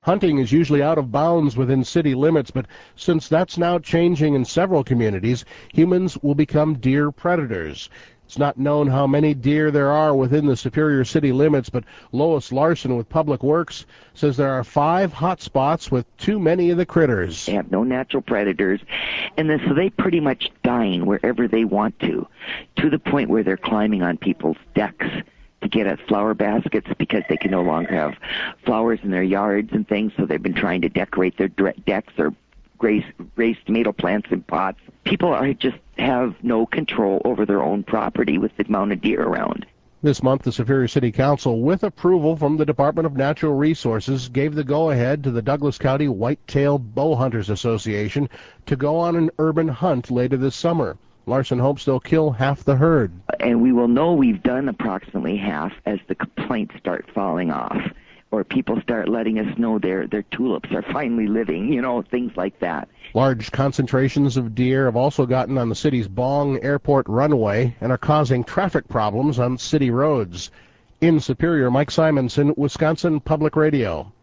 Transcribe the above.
Hunting is usually out of bounds within city limits, but since that's now changing in several communities, humans will become deer predators. It's not known how many deer there are within the Superior city limits, but Lois Larson with Public Works says there are 5 hot spots with too many of the critters. They have no natural predators, and so they pretty much dine wherever they want to the point where they're climbing on people's decks to get at flower baskets because they can no longer have flowers in their yards and things, so they've been trying to decorate their decks or raise tomato plants in pots. People just have no control over their own property with the amount of deer around. This month, the Superior City Council, with approval from the Department of Natural Resources, gave the go-ahead to the Douglas County White-tailed Bowhunters Association to go on an urban hunt later this summer. Larson hopes they'll kill half the herd. And we will know we've done approximately half as the complaints start falling off, or people start letting us know their tulips are finally living, things like that. Large concentrations of deer have also gotten on the city's Bong Airport runway and are causing traffic problems on city roads. In Superior, Mike Simonson, Wisconsin Public Radio.